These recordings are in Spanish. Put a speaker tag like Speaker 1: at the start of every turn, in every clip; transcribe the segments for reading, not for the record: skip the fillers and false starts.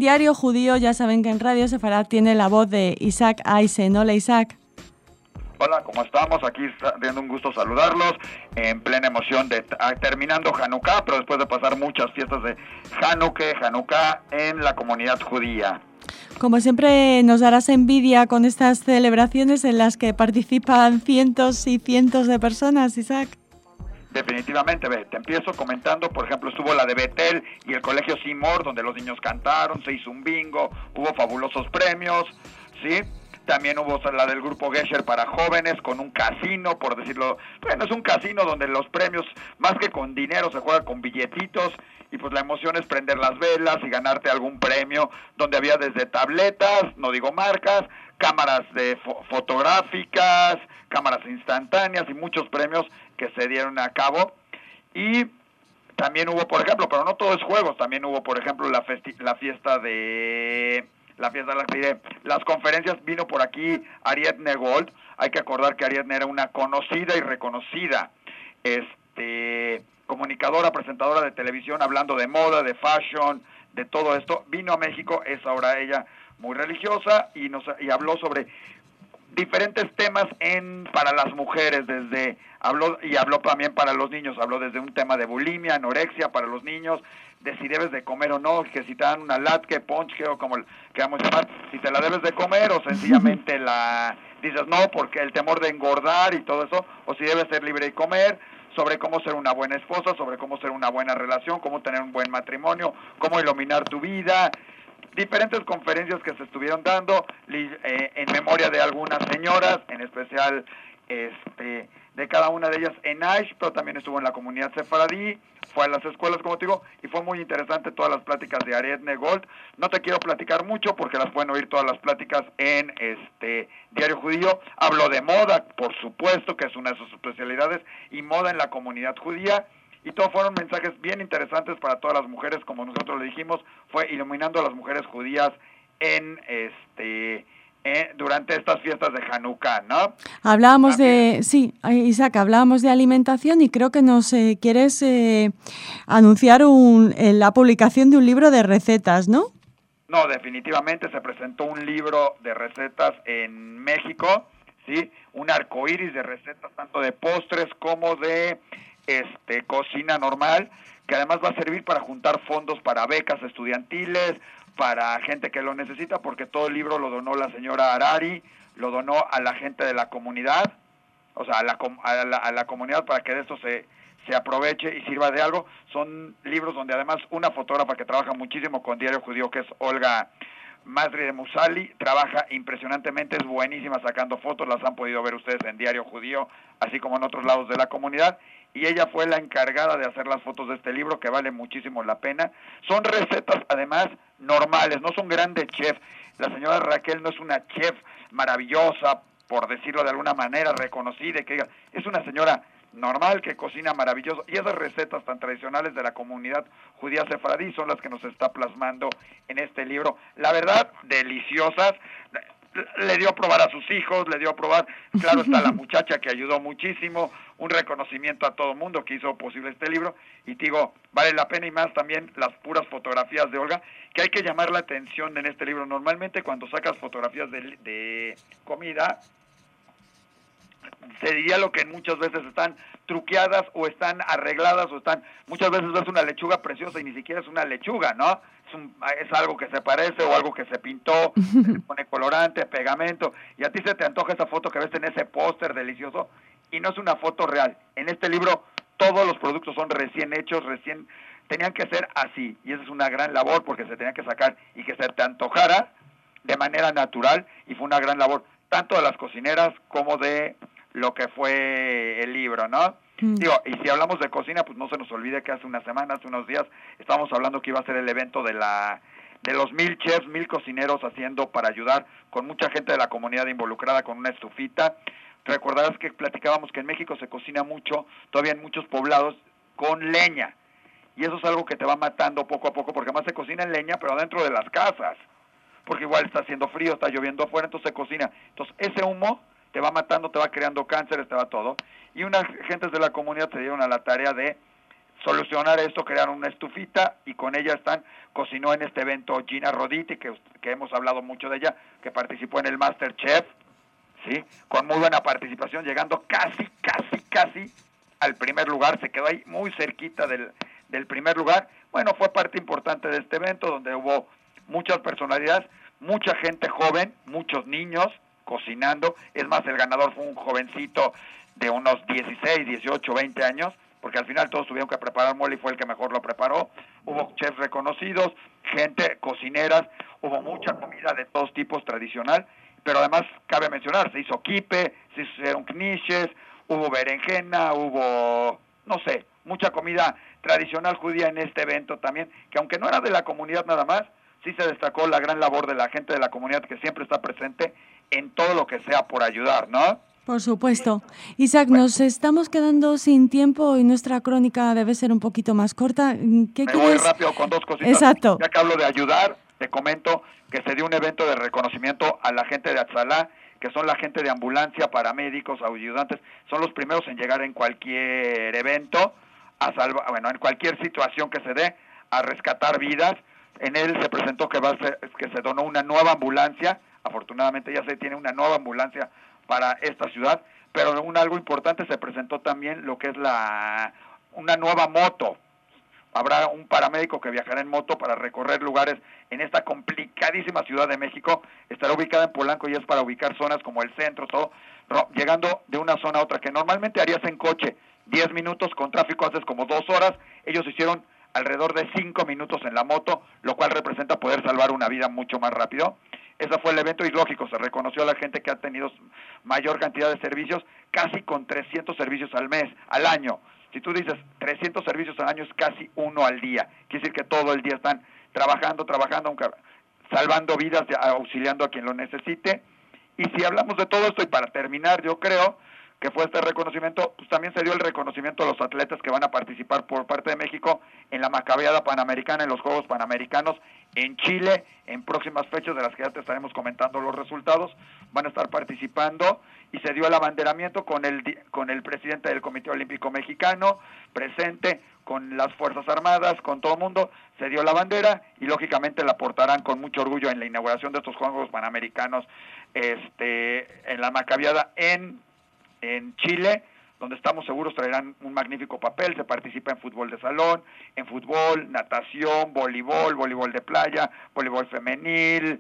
Speaker 1: Diario Judío, ya saben que en Radio Sefarad tiene la voz de Isaac Aysen. Hola, Isaac.
Speaker 2: Hola, ¿cómo estamos? Aquí teniendo un gusto saludarlos, en plena emoción de terminando Hanukkah, pero después de pasar muchas fiestas de Hanukkah en la comunidad judía.
Speaker 1: Como siempre nos darás envidia con estas celebraciones en las que participan cientos y cientos de personas, Isaac.
Speaker 2: Definitivamente, te empiezo comentando, por ejemplo, estuvo la de Betel y el Colegio Seymour, donde los niños cantaron, se hizo un bingo, hubo fabulosos premios, ¿sí? También hubo la del grupo Gesher para jóvenes con un casino, por decirlo, bueno, es un casino donde los premios, más que con dinero, se juega con billetitos, y pues la emoción es prender las velas y ganarte algún premio, donde había desde tabletas, no digo marcas, cámaras de fotográficas, cámaras instantáneas y muchos premios que se dieron a cabo. Y también hubo, por ejemplo, pero no todo es juegos, también hubo, por ejemplo, la fiesta de las conferencias. Vino por aquí Ariadne Gold. Hay que acordar que Ariadne era una conocida y reconocida comunicadora, presentadora de televisión, hablando de moda, de fashion, de todo esto. Vino a México, es ahora ella muy religiosa y habló sobre diferentes temas para las mujeres, habló también para los niños, habló desde un tema de bulimia, anorexia para los niños, de si debes de comer o no, que si te dan una latke, ponche o como queramos llamar, si te la debes de comer o sencillamente dices no porque el temor de engordar y todo eso, o si debes ser libre y comer, sobre cómo ser una buena esposa, sobre cómo ser una buena relación, cómo tener un buen matrimonio, cómo iluminar tu vida. Diferentes conferencias que se estuvieron dando en memoria de algunas señoras, en especial de cada una de ellas en Aish, pero también estuvo en la comunidad sefaradí, fue a las escuelas, como te digo, y fue muy interesante todas las pláticas de Ariadne Gold. No te quiero platicar mucho porque las pueden oír todas las pláticas en Diario Judío. Habló de moda, por supuesto, que es una de sus especialidades, y moda en la comunidad judía. Y todos fueron mensajes bien interesantes para todas las mujeres, como nosotros le dijimos, fue iluminando a las mujeres judías durante estas fiestas de Hanukkah, ¿no?
Speaker 1: Hablábamos Isaac, hablábamos de alimentación y creo que nos quieres anunciar la publicación de un libro de recetas, ¿no?
Speaker 2: No, definitivamente se presentó un libro de recetas en México, ¿sí? Un arcoíris de recetas, tanto de postres como de cocina normal, que además va a servir para juntar fondos para becas estudiantiles, para gente que lo necesita, porque todo el libro lo donó la señora Harari, lo donó a la gente de la comunidad, o sea, a la comunidad, para que de esto se aproveche y sirva de algo. Son libros donde además una fotógrafa que trabaja muchísimo con Diario Judío, que es Olga Masri de Musali, trabaja impresionantemente, es buenísima sacando fotos, las han podido ver ustedes en Diario Judío, así como en otros lados de la comunidad, y ella fue la encargada de hacer las fotos de este libro, que vale muchísimo la pena. Son recetas, además, normales, no son grandes chefs. La señora Raquel no es una chef maravillosa, por decirlo de alguna manera, reconocida, que es una señora normal que cocina maravilloso, y esas recetas tan tradicionales de la comunidad judía sefaradí son las que nos está plasmando en este libro. La verdad, deliciosas. Le dio a probar a sus hijos, le dio a probar, claro está la muchacha que ayudó muchísimo, un reconocimiento a todo el mundo que hizo posible este libro, y te digo, vale la pena, y más también las puras fotografías de Olga, que hay que llamar la atención en este libro. Normalmente cuando sacas fotografías de comida, se diría lo que muchas veces están truqueadas o están arregladas muchas veces ves una lechuga preciosa y ni siquiera es una lechuga, ¿no? Es algo que se parece o algo que se pintó, se pone colorante, pegamento, y a ti se te antoja esa foto que ves en ese póster delicioso y no es una foto real. En este libro todos los productos son recién hechos, tenían que ser así, y esa es una gran labor porque se tenía que sacar y que se te antojara de manera natural, y fue una gran labor tanto de las cocineras como de lo que fue el libro, ¿no? Digo, y si hablamos de cocina, pues no se nos olvide que hace unas semanas, hace unos días, estábamos hablando que iba a ser el evento de los 1000 chefs, 1000 cocineros haciendo para ayudar con mucha gente de la comunidad involucrada con una estufita. Recordarás que platicábamos que en México se cocina mucho, todavía en muchos poblados, con leña. Y eso es algo que te va matando poco a poco, porque además se cocina en leña, pero dentro de las casas. Porque igual está haciendo frío, está lloviendo afuera, entonces se cocina. Entonces ese humo te va matando, te va creando cánceres, te va todo. Y unas gentes de la comunidad se dieron a la tarea de solucionar esto, crearon una estufita y con ella cocinó en este evento Gina Roditi, que hemos hablado mucho de ella, que participó en el MasterChef, ¿sí? Con muy buena participación, llegando casi al primer lugar, se quedó ahí muy cerquita del primer lugar. Bueno, fue parte importante de este evento, donde hubo muchas personalidades, mucha gente joven, muchos niños cocinando. Es más, el ganador fue un jovencito de unos 16, 18, 20 años, porque al final todos tuvieron que preparar mole y fue el que mejor lo preparó. Hubo chefs reconocidos, gente, cocineras, hubo mucha comida de todos tipos tradicional, pero además cabe mencionar, se hizo quipe, se hicieron knishes, hubo berenjena, hubo, no sé, mucha comida tradicional judía en este evento también, que aunque no era de la comunidad nada más, sí se destacó la gran labor de la gente de la comunidad que siempre está presente en todo lo que sea por ayudar, ¿no?
Speaker 1: Por supuesto. Isaac, nos estamos quedando sin tiempo y nuestra crónica debe ser un poquito más corta.
Speaker 2: ¿Qué quieres? Voy rápido con dos cositas.
Speaker 1: Exacto.
Speaker 2: Ya que hablo de ayudar, te comento que se dio un evento de reconocimiento a la gente de Atzalá, que son la gente de ambulancia, paramédicos, ayudantes, son los primeros en llegar en cualquier evento, en cualquier situación que se dé, a rescatar vidas. En él se presentó que se donó una nueva ambulancia, afortunadamente ya se tiene una nueva ambulancia para esta ciudad, pero algo importante, se presentó también lo que es una nueva moto. Habrá un paramédico que viajará en moto para recorrer lugares en esta complicadísima Ciudad de México. Estará ubicada en Polanco y es para ubicar zonas como el centro, todo, llegando de una zona a otra, que normalmente harías en coche 10 minutos, con tráfico haces como 2 horas, ellos hicieron alrededor de 5 minutos en la moto, lo cual representa poder salvar una vida mucho más rápido. Ese fue el evento y lógico, se reconoció a la gente que ha tenido mayor cantidad de servicios, casi con 300 servicios al año. Si tú dices 300 servicios al año, es casi uno al día. Quiere decir que todo el día están trabajando, salvando vidas, auxiliando a quien lo necesite. Y si hablamos de todo esto, y para terminar, yo creo que fue este reconocimiento, pues también se dio el reconocimiento a los atletas que van a participar por parte de México en la Macabeada Panamericana, en los Juegos Panamericanos en Chile, en próximas fechas de las que ya te estaremos comentando los resultados. Van a estar participando y se dio el abanderamiento con el presidente del Comité Olímpico Mexicano presente, con las Fuerzas Armadas, con todo el mundo. Se dio la bandera y lógicamente la portarán con mucho orgullo en la inauguración de estos Juegos Panamericanos en la Macabeada en Chile, donde estamos seguros traerán un magnífico papel. Se participa en fútbol de salón, en fútbol, natación, voleibol de playa, voleibol femenil,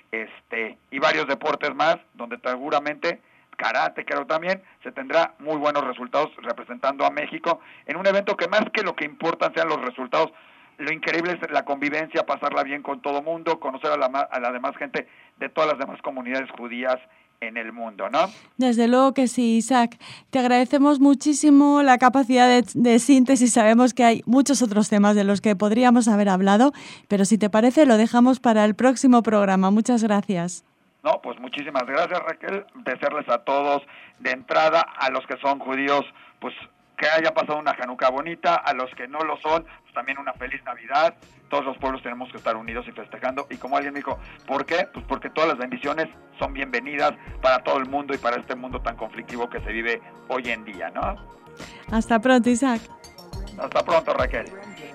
Speaker 2: y varios deportes más, donde seguramente karate, creo también, se tendrá muy buenos resultados representando a México en un evento que más que lo que importan sean los resultados, lo increíble es la convivencia, pasarla bien con todo mundo, conocer a la demás gente de todas las demás comunidades judías en el mundo, ¿no?
Speaker 1: Desde luego que sí, Isaac. Te agradecemos muchísimo la capacidad de síntesis. Sabemos que hay muchos otros temas de los que podríamos haber hablado, pero si te parece lo dejamos para el próximo programa. Muchas gracias.
Speaker 2: No, pues muchísimas gracias, Raquel. Desearles a todos de entrada, a los que son judíos, pues que haya pasado una Hanukkah bonita, a los que no lo son, pues también una feliz Navidad. Todos los pueblos tenemos que estar unidos y festejando. Y como alguien me dijo, ¿por qué? Pues porque todas las bendiciones son bienvenidas para todo el mundo y para este mundo tan conflictivo que se vive hoy en día, ¿no?
Speaker 1: Hasta pronto, Isaac.
Speaker 2: Hasta pronto, Raquel.